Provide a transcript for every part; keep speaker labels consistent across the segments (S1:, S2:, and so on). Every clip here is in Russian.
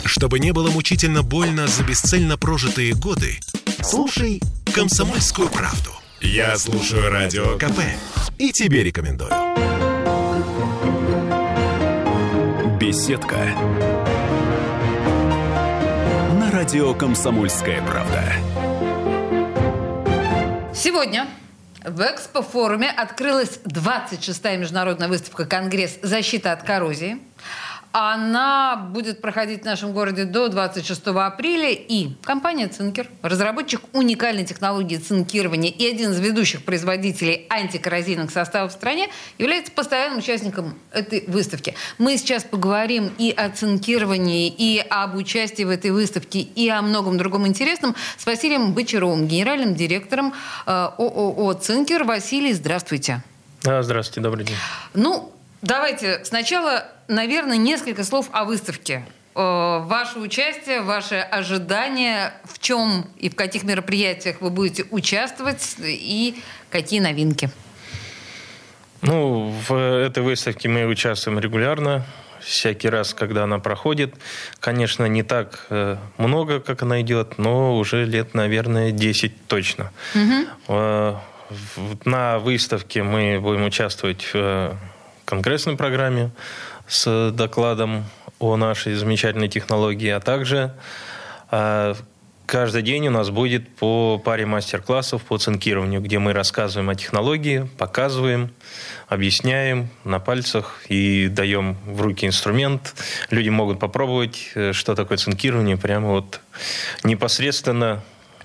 S1: Чтобы не было мучительно больно за бесцельно прожитые годы, слушай «Комсомольскую правду». Я слушаю Радио КП и тебе рекомендую.
S2: Беседка. На радио «Комсомольская правда».
S3: Сегодня в Экспо-форуме открылась 26-я международная выставка «Конгресс. Защита от коррозии». Она будет проходить в нашем городе до 26 апреля. И компания «Цинкер», разработчик уникальной технологии цинкирования и один из ведущих производителей антикоррозийных составов в стране, является постоянным участником этой выставки. Мы сейчас поговорим и о цинкировании, и об участии в этой выставке, и о многом другом интересном с Василием Бочаровым, генеральным директором ООО «Цинкер». Василий, здравствуйте.
S4: Здравствуйте, добрый день.
S3: Давайте сначала, наверное, несколько слов о выставке. Ваше участие, ваши ожидания, в чем и в каких мероприятиях вы будете участвовать и какие новинки?
S4: В этой выставке мы участвуем регулярно. Всякий раз, когда она проходит. Конечно, не так много, как она идет, но уже лет, наверное, 10 точно. Угу. На выставке мы будем участвовать в конгрессной программе с докладом о нашей замечательной технологии, а также каждый день у нас будет по паре мастер-классов по цинкированию, где мы рассказываем о технологии, показываем, объясняем на пальцах и даем в руки инструмент. Люди могут попробовать, что такое цинкирование, прямо вот непосредственно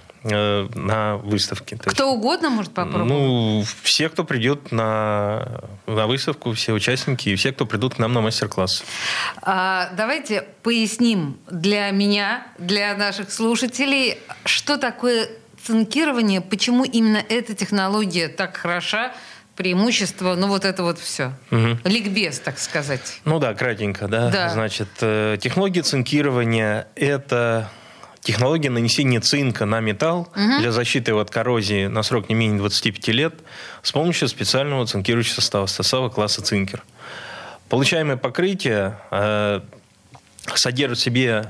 S4: на выставке.
S3: Кто угодно может попробовать?
S4: Все, кто придет на выставку, все участники и все, кто придут к нам на мастер-класс.
S3: Давайте поясним для меня, для наших слушателей, что такое цинкирование, почему именно эта технология так хороша, преимущество, это вот все. Угу. Ликбез, так сказать.
S4: Кратенько, да. Значит, технология цинкирования – это технология нанесения цинка на металл для защиты его от коррозии на срок не менее 25 лет с помощью специального цинкирующего состава класса цинкер. Получаемое покрытие содержит в себе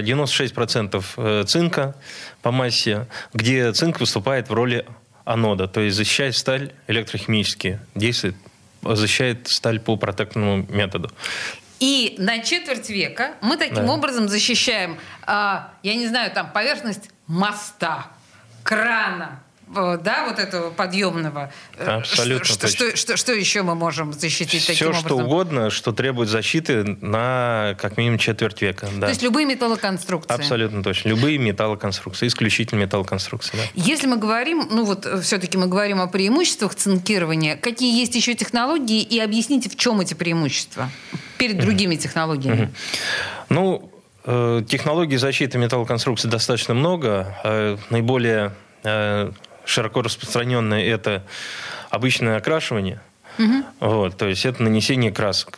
S4: 96% цинка по массе, где цинк выступает в роли анода, то есть защищает сталь электрохимически, действует, защищает сталь по протекторному методу.
S3: И на четверть века мы таким образом защищаем, поверхность моста, крана, этого подъемного.
S4: Абсолютно.
S3: Что еще мы можем защитить таким образом?
S4: Все, что угодно, что требует защиты на как минимум четверть века. Да.
S3: То есть любые металлоконструкции?
S4: Абсолютно точно. Любые металлоконструкции, исключительно металлоконструкции. Да.
S3: Если мы говорим, все-таки мы говорим о преимуществах цинкирования, какие есть еще технологии, и объясните, в чем эти преимущества перед другими технологиями?
S4: Технологий защиты металлоконструкций достаточно много. Наиболее широко распространенное – это обычное окрашивание. То есть это нанесение красок.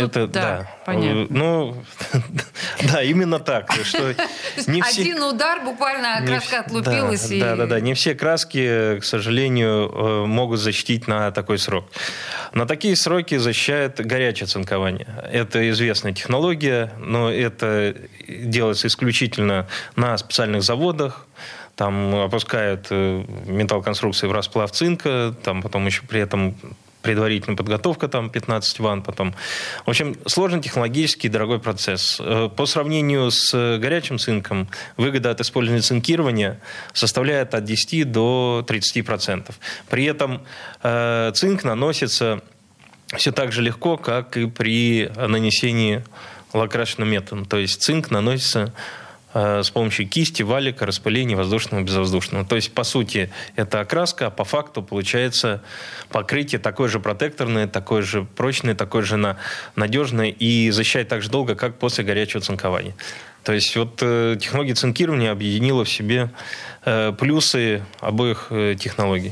S3: Понятно.
S4: Именно так. Что
S3: один удар, буквально краска отлупилась.
S4: Не все краски, к сожалению, могут защитить на такой срок. На такие сроки защищает горячее цинкование. Это известная технология, но это делается исключительно на специальных заводах. Там опускают металлоконструкции в расплав цинка, там потом еще при этом предварительная подготовка, 15 ванн потом. В общем, сложный технологический дорогой процесс. По сравнению с горячим цинком, выгода от использования цинкирования составляет от 10 до 30%. При этом цинк наносится все так же легко, как и при нанесении лакрасочным методом. То есть цинк наносится с помощью кисти, валика, распыления воздушного и безвоздушного. То есть, по сути, это окраска, а по факту получается покрытие такое же протекторное, такое же прочное, такое же надежное и защищает так же долго, как после горячего цинкования. То есть технология цинкирования объединила в себе плюсы обоих технологий.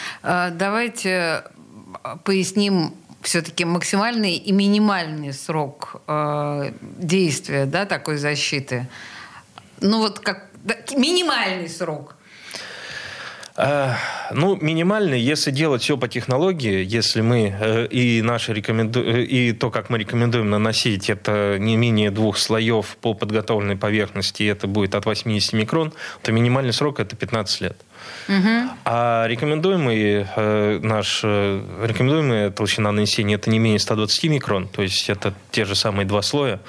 S3: Давайте поясним все-таки максимальный и минимальный срок действия такой защиты. Минимальный срок.
S4: Ну, минимально, если делать все по технологии, если мы и то, как мы рекомендуем наносить, это не менее 2 слоев по подготовленной поверхности, и это будет от 80 микрон, то минимальный срок это 15 лет. А рекомендуемая толщина нанесения это не менее 120 микрон, то есть это те же самые 2 слоя,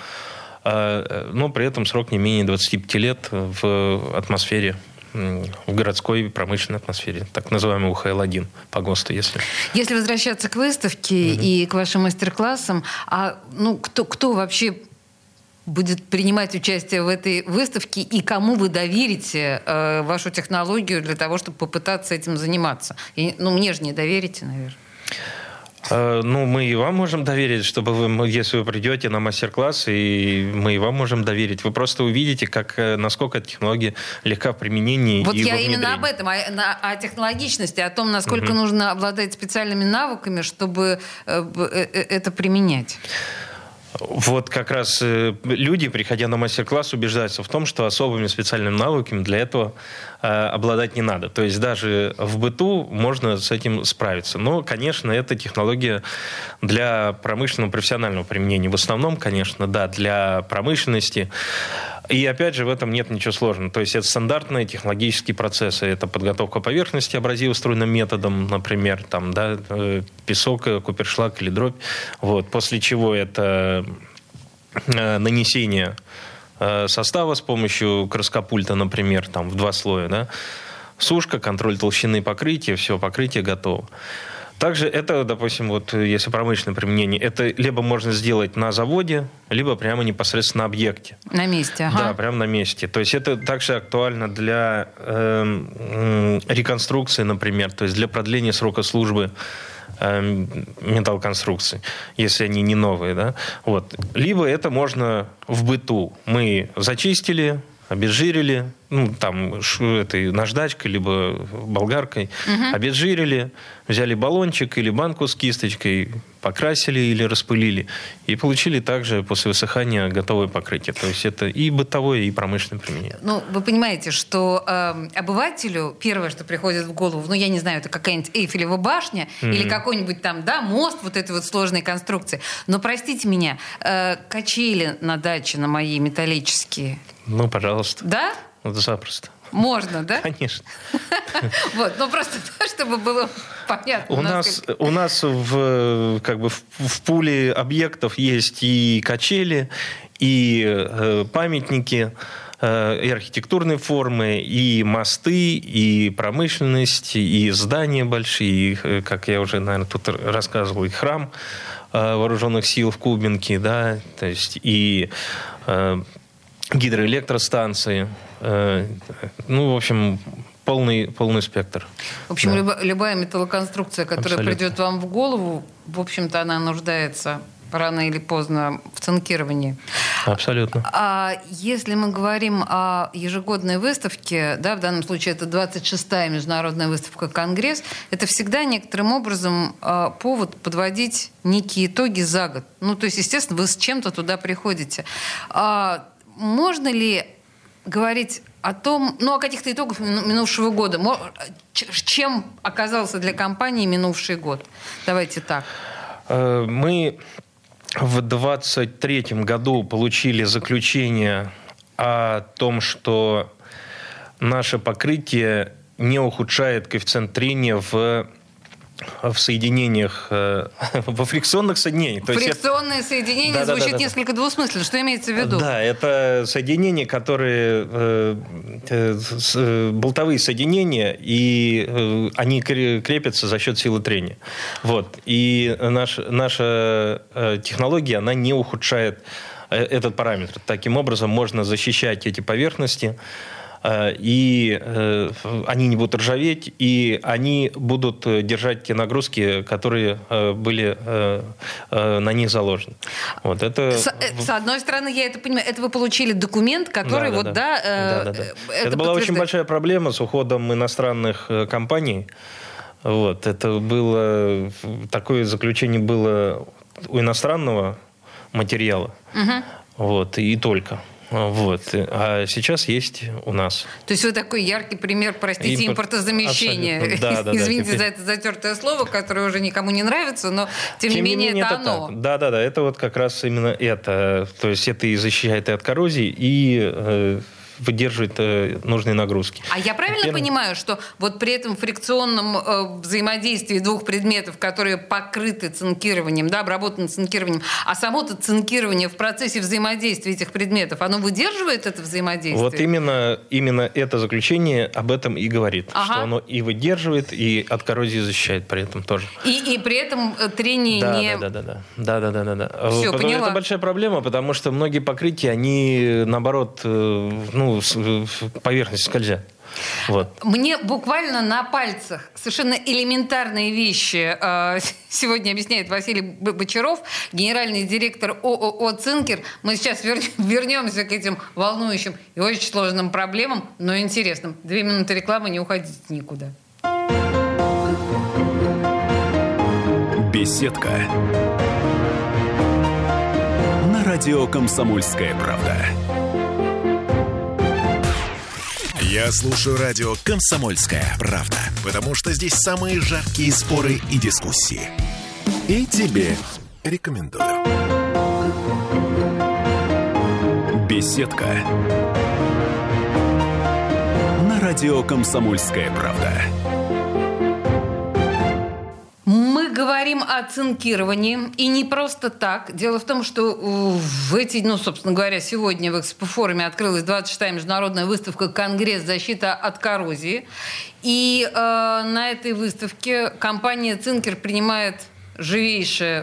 S4: но при этом срок не менее 25 лет в атмосфере, в городской промышленной атмосфере, так называемый УХЛ-1 по ГОСТу, если...
S3: Если возвращаться к выставке и к вашим мастер-классам, кто вообще будет принимать участие в этой выставке и кому вы доверите вашу технологию для того, чтобы попытаться этим заниматься? Мне же не доверите, наверное.
S4: Мы и вам можем доверить, чтобы если вы придете на мастер-класс, и мы и вам можем доверить. Вы просто увидите, насколько технология легка в применении.
S3: Вот
S4: и
S3: я
S4: во внедрении.
S3: именно об этом, о технологичности, о том, насколько нужно обладать специальными навыками, чтобы это применять.
S4: Вот как раз люди, приходя на мастер-класс, убеждаются в том, что особыми специальными навыками для этого обладать не надо. То есть даже в быту можно с этим справиться. Но, конечно, это технология для промышленного, профессионального применения. В основном, конечно, да, для промышленности. И опять же, в этом нет ничего сложного. То есть это стандартные технологические процессы. Это подготовка поверхности абразивоструйным методом, например, песок, купершлаг или дробь. После чего это нанесение состава с помощью краскопульта, например, в 2 слоя. Да? Сушка, контроль толщины покрытия, все, покрытие готово. Также это, допустим, если промышленное применение, это либо можно сделать на заводе, либо прямо непосредственно на объекте.
S3: На месте, ага.
S4: Да, прямо на месте. То есть это также актуально для реконструкции, например, то есть для продления срока службы металлоконструкций, если они не новые. Да? Либо это можно в быту. Мы зачистили, обезжирили, этой наждачкой, либо болгаркой, обезжирили, взяли баллончик или банку с кисточкой, покрасили или распылили, и получили также после высыхания готовое покрытие. То есть это и бытовое, и промышленное применение.
S3: Вы понимаете, что обывателю первое, что приходит в голову, я не знаю, это какая-нибудь Эйфелева башня или какой-нибудь мост этой сложной конструкции. Но, простите меня, качели на даче на моей металлические.
S4: Пожалуйста.
S3: Да?
S4: Запросто.
S3: Можно, да?
S4: Конечно.
S3: Просто чтобы было понятно.
S4: У нас в пуле объектов есть и качели, и памятники, и архитектурные формы, и мосты, и промышленность, и здания большие, и, как я уже, наверное, тут рассказывал, и храм вооруженных сил в Кубинке, да, то есть и гидроэлектростанции. В общем, полный спектр.
S3: В общем, любая металлоконструкция, которая придет вам в голову, в общем-то, она нуждается рано или поздно в цинкировании.
S4: Абсолютно.
S3: А если мы говорим о ежегодной выставке, в данном случае это 26-я международная выставка «Конгресс», это всегда некоторым образом повод подводить некие итоги за год. То есть, естественно, вы с чем-то туда приходите. Можно ли говорить о том, о каких-то итогах минувшего года? Чем оказался для компании минувший год? Давайте так.
S4: Мы в 2023 году получили заключение о том, что наше покрытие не ухудшает коэффициент трения в соединениях, во фрикционных соединениях.
S3: Фрикционные соединения звучит несколько двусмысленно. Что имеется в виду?
S4: Да, это соединения, которые болтовые соединения, и они крепятся за счет силы трения. И наша технология, она не ухудшает этот параметр. Таким образом, можно защищать эти поверхности, и они не будут ржаветь, и они будут держать те нагрузки, которые были на них заложены.
S3: С одной стороны, я это понимаю. Это вы получили документ, который
S4: Это была очень большая проблема с уходом иностранных компаний. Это было... Такое заключение было у иностранного материала. И только. Вот. А сейчас есть у нас.
S3: То есть вы такой яркий пример, простите, импортозамещения.
S4: Да,
S3: Извините
S4: да,
S3: за это затертое слово, которое уже никому не нравится, но тем не менее это оно.
S4: Да, это вот как раз именно это. То есть это и защищает и от коррозии, и выдерживает нужные нагрузки.
S3: А я правильно понимаю, что вот при этом фрикционном взаимодействии двух предметов, которые покрыты цинкированием, да, обработаны цинкированием, а само-то цинкирование в процессе взаимодействия этих предметов, оно выдерживает это взаимодействие?
S4: Вот именно это заключение об этом и говорит, что оно и выдерживает, и от коррозии защищает при этом тоже. И при этом трение не... Да.
S3: Все, поняла.
S4: Это большая проблема, потому что многие покрытия, они, наоборот, поверхность скользят. Вот.
S3: Мне буквально на пальцах совершенно элементарные вещи сегодня объясняет Василий Бочаров, генеральный директор ООО «Цинкер». Мы сейчас вернемся к этим волнующим и очень сложным проблемам, но интересным. 2 минуты рекламы, не уходите никуда.
S2: Беседка. На радио «Комсомольская правда».
S1: Я слушаю радио «Комсомольская правда», потому что здесь самые жаркие споры и дискуссии. И тебе рекомендую.
S2: Беседка. На радио «Комсомольская правда».
S3: Мы говорим о цинкировании, и не просто так. Дело в том, что в эти, собственно говоря, сегодня в Экспофоруме открылась 26-я международная выставка «Конгресс. Защита от коррозии». И на этой выставке компания «Цинкер» принимает живейшее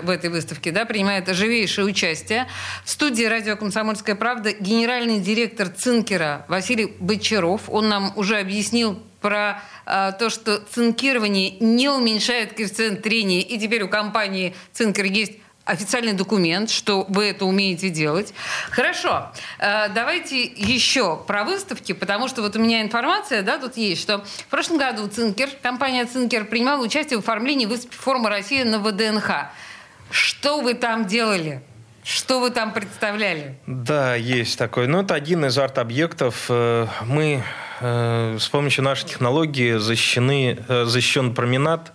S3: участие. В студии радио «Комсомольская правда» генеральный директор «Цинкера» Василий Бочаров. Он нам уже объяснил про то, что цинкирование не уменьшает коэффициент трения. И теперь у компании «Цинкер» есть официальный документ, что вы это умеете делать. Хорошо. Давайте еще про выставки, потому что вот у меня информация, тут есть, что в прошлом году компания «Цинкер» принимала участие в оформлении выставки «Форма России» на ВДНХ. Что вы там делали? Что вы там представляли?
S4: Да, есть такой. Это один из арт-объектов. Мы с помощью нашей технологии защищен променад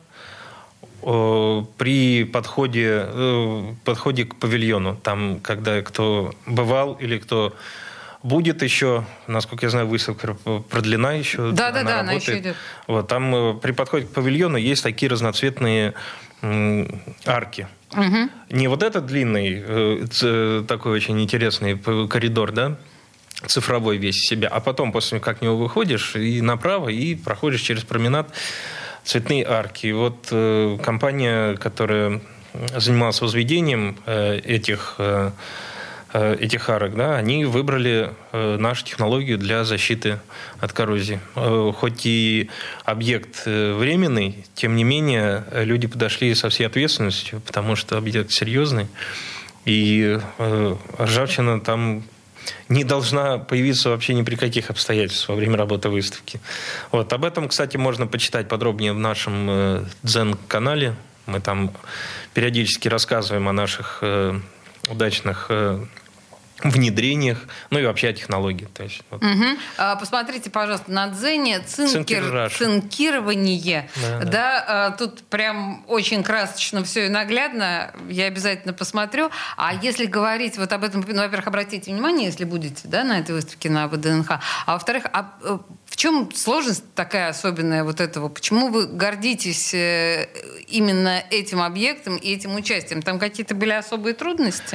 S4: при подходе к павильону. Там, когда кто бывал или кто будет еще, насколько я знаю, выставка продлена еще.
S3: Да, она еще идет.
S4: Вот, там при подходе к павильону есть такие разноцветные арки. Угу. Не вот этот длинный, такой очень интересный коридор, да, цифровой весь из себя, а потом после как него выходишь и направо, и проходишь через променад, цветные арки. И вот компания, которая занималась возведением этих арок, да, они выбрали нашу технологию для защиты от коррозии. Хоть и объект временный, тем не менее люди подошли со всей ответственностью, потому что объект серьезный, и ржавчина там не должна появиться вообще ни при каких обстоятельствах во время работы выставки. Вот. Об этом, кстати, можно почитать подробнее в нашем Дзен-канале. Мы там периодически рассказываем о наших удачных внедрениях, и вообще о технологии. То есть, вот.
S3: Посмотрите, пожалуйста, на Дзене цинкирование. Да. Тут прям очень красочно все и наглядно. Я обязательно посмотрю. А если говорить вот об этом, во-первых, обратите внимание, если будете, да, на этой выставке на ВДНХ. А во-вторых, в чем сложность такая особенная вот этого? Почему вы гордитесь именно этим объектом и этим участием? Там какие-то были особые трудности?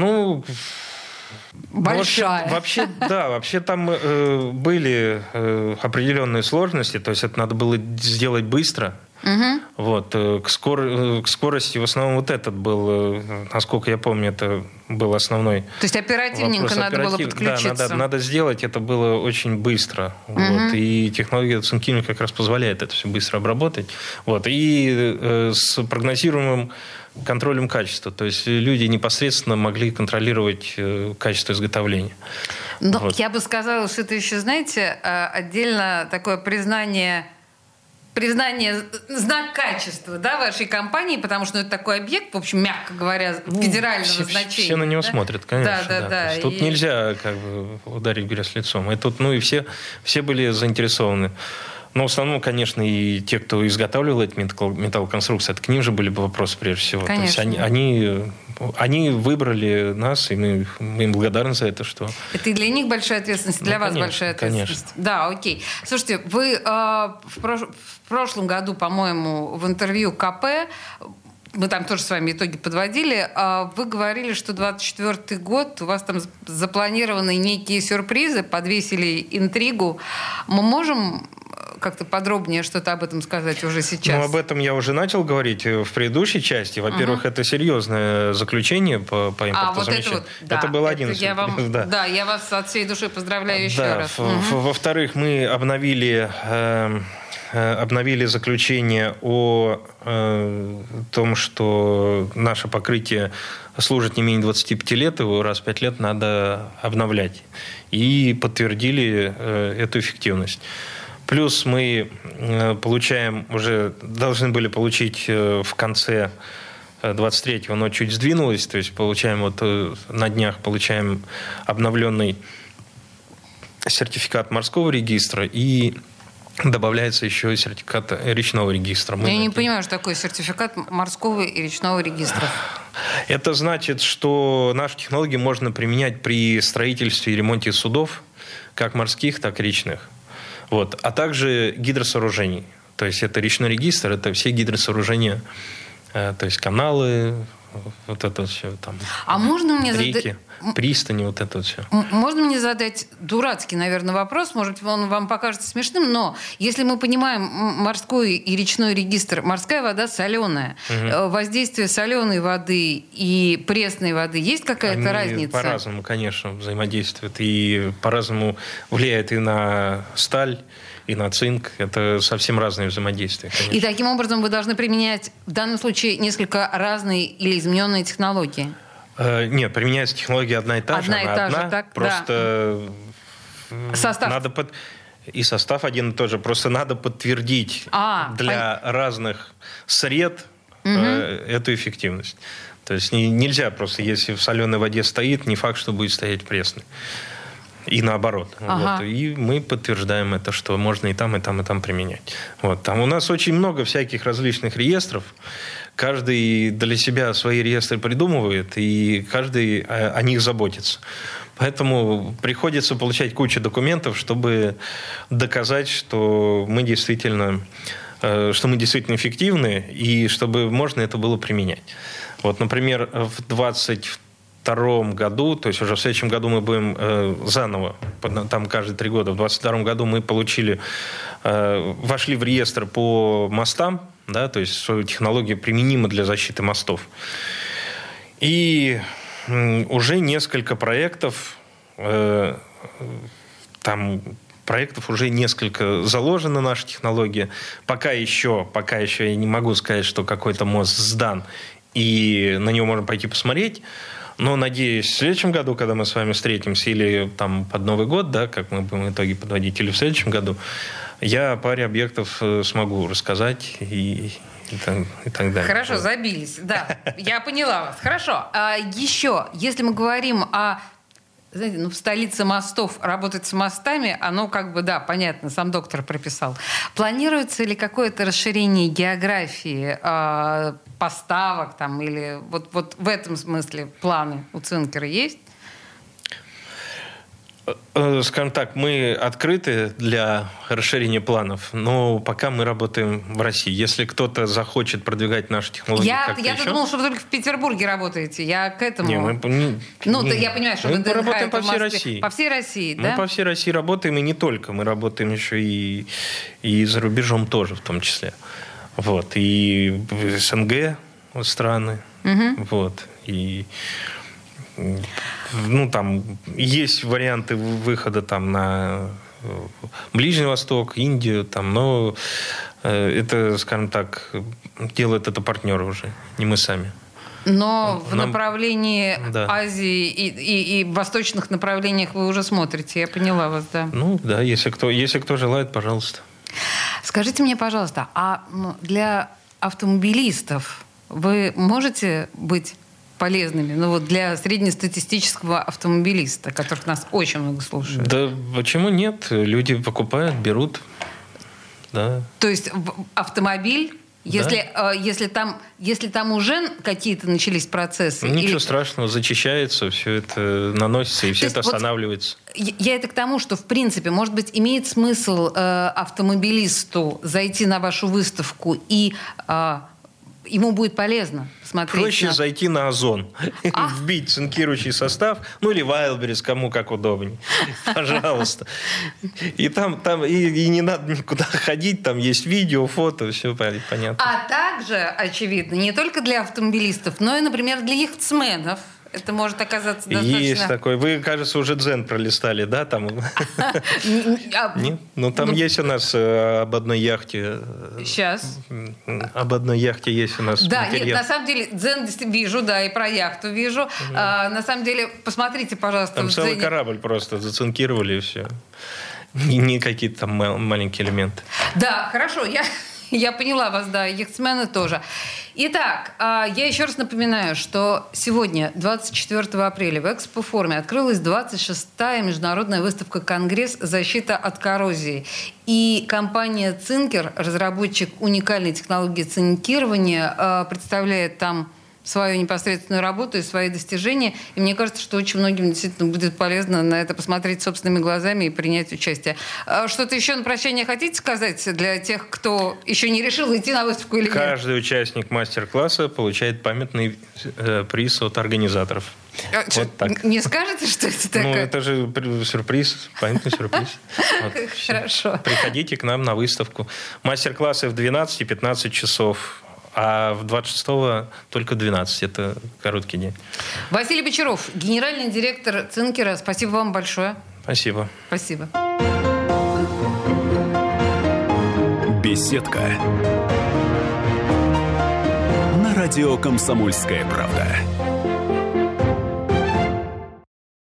S3: Большая.
S4: Вообще там были определенные сложности, то есть это надо было сделать быстро. Угу. Вот, к скорости в основном вот этот был, насколько я помню, это был основной. То
S3: есть оперативненько надо было подключиться.
S4: Да, надо сделать, это было очень быстро. Угу. Вот, и технология цинкирования как раз позволяет это все быстро обработать. Вот, и с прогнозируемым контролем качества. То есть люди непосредственно могли контролировать качество изготовления.
S3: Но вот. Я бы сказала, что это еще, знаете, отдельно такое признание признание, знак качества, да, вашей компании, потому что это такой объект, в общем, мягко говоря, федерального значения.
S4: Все на него смотрят, конечно.
S3: Да.
S4: Тут нельзя как бы ударить в грязь лицом. И тут, и все были заинтересованы. Но в основном, конечно, и те, кто изготавливал эти металлоконструкции, это к ним же были бы вопросы прежде всего.
S3: Конечно.
S4: То есть они выбрали нас, и мы им благодарны за это. Что...
S3: Это и для них большая ответственность, и для вас большая ответственность. Конечно. Да, окей. Слушайте, вы в прошлом году, по-моему, в интервью КП, мы там тоже с вами итоги подводили, вы говорили, что 24-й год, у вас там запланированы некие сюрпризы, подвесили интригу. Мы можем как-то подробнее что-то об этом сказать уже сейчас?
S4: Об этом я уже начал говорить в предыдущей части. Во-первых, это серьезное заключение по импортозамещению. Это был один из сюрпризов.
S3: Да, я вас от всей души поздравляю еще раз.
S4: Во-вторых, мы обновили заключение о том, что наше покрытие служит не менее 25 лет, его раз в 5 лет надо обновлять. И подтвердили эту эффективность. Плюс мы должны были получить в конце 23-го, но чуть сдвинулось, то есть на днях получаем обновленный сертификат морского регистра и добавляется еще сертификат речного регистра.
S3: Я не понимаю, что такое сертификат морского и речного регистров.
S4: Это значит, что наши технологии можно применять при строительстве и ремонте судов, как морских, так и речных. А также гидросооружений. То есть это речной регистр, это все гидросооружения, то есть каналы, это все там.
S3: А можно мне
S4: реки, пристани, это все.
S3: Можно мне задать дурацкий, наверное, вопрос, может, он вам покажется смешным, но если мы понимаем морской и речной регистр, морская вода соленая, воздействие соленой воды и пресной воды, есть какая-то разница?
S4: По-разному, конечно, взаимодействуют, и по-разному влияет и на сталь, и на цинк. Это совсем разные взаимодействия, конечно.
S3: И таким образом вы должны применять в данном случае несколько разные или измененные технологии?
S4: Нет, применяется технология одна и та же.
S3: Так,
S4: просто
S3: состав.
S4: И состав один и тот же. Просто надо подтвердить для разных сред эту эффективность. То есть нельзя просто, если в соленой воде стоит, не факт, что будет стоять в пресной. И наоборот. И мы подтверждаем это, что можно и там, и там, и там применять. Там у нас очень много всяких различных реестров. Каждый для себя свои реестры придумывает, и каждый о них заботится. Поэтому приходится получать кучу документов, чтобы доказать, что мы действительно эффективны, и чтобы можно это было применять. Например, в 2022 году, то есть уже в следующем году мы будем заново, там каждые 3 года, в 2022 году мы вошли в реестр по мостам, да, то есть технология применима для защиты мостов. И уже несколько проектов, уже несколько заложена наша технология. Пока еще я не могу сказать, что какой-то мост сдан, и на него можно пойти посмотреть. Но, надеюсь, в следующем году, когда мы с вами встретимся, или там под Новый год, да, как мы будем итоги подводить, или в следующем году, я о паре объектов смогу рассказать и так далее.
S3: Хорошо, забились. Да, я поняла вас. Хорошо. Еще, если мы говорим о... Знаете, в столице мостов работать с мостами, оно понятно, сам доктор прописал. Планируется ли какое-то расширение географии поставок или вот в этом смысле планы у Цинкера есть?
S4: Скажем так, мы открыты для расширения планов, но пока мы работаем в России. Если кто-то захочет продвигать наши технологии
S3: я думал, что вы только в Петербурге работаете. Я к этому... я понимаю, что
S4: мы работаем по всей России.
S3: По всей России, да?
S4: Мы по всей России работаем, и не только. Мы работаем еще и за рубежом тоже, в том числе. И СНГ страны. И... там есть варианты выхода на Ближний Восток, Индию, но это, скажем так, делают это партнеры уже, не мы сами.
S3: Но в направлении Азии и восточных направлениях вы уже смотрите, я поняла вас, да.
S4: Если кто желает, пожалуйста.
S3: Скажите мне, пожалуйста, а для автомобилистов вы можете быть полезными, для среднестатистического автомобилиста, которых нас очень много слушают?
S4: Да почему нет? Люди покупают, берут. Да.
S3: То есть автомобиль, если там уже какие-то начались процессы...
S4: Ничего страшного, зачищается, все это наносится, и все это останавливается.
S3: Я это к тому, что, в принципе, может быть, имеет смысл автомобилисту зайти на вашу выставку и... ему будет полезно смотреть.
S4: Проще зайти на Озон, вбить цинкирующий состав, или Wildberries, кому как удобнее. Пожалуйста. И там и не надо никуда ходить, там есть видео, фото, все понятно.
S3: А также, очевидно, не только для автомобилистов, но и, например, для яхтсменов. Это может оказаться достаточно...
S4: Есть такой. Вы, кажется, уже дзен пролистали, да? Там... Нет? Там есть у нас об одной яхте.
S3: Сейчас.
S4: Об одной яхте есть у нас материал.
S3: Да, нет, на самом деле, дзен вижу, да, и про яхту вижу. На самом деле, посмотрите, пожалуйста.
S4: Там целый корабль просто зацинкировали, и все. Не какие-то там маленькие элементы.
S3: Да, хорошо, я поняла вас, да, яхтсмены тоже. Итак, я еще раз напоминаю, что сегодня, 24 апреля, в Экспофоруме открылась 26-я международная выставка «Конгресс. Защита от коррозии». И компания «Цинкер», разработчик уникальной технологии цинкирования, представляет там свою непосредственную работу и свои достижения. И мне кажется, что очень многим действительно будет полезно на это посмотреть собственными глазами и принять участие. Что-то еще на прощание хотите сказать для тех, кто еще не решил идти на выставку или нет?
S4: Каждый участник мастер-класса получает памятный приз от организаторов. Вот так.
S3: Не скажете, что это такое?
S4: Это же сюрприз, памятный сюрприз.
S3: Хорошо.
S4: Приходите к нам на выставку. Мастер-классы в 12 и 15 часов. А в 26-го только 12. Это короткий день.
S3: Василий Бочаров, генеральный директор «Цинкера». Спасибо вам большое.
S4: Спасибо.
S3: Спасибо.
S2: Беседка. На радио «Комсомольская правда».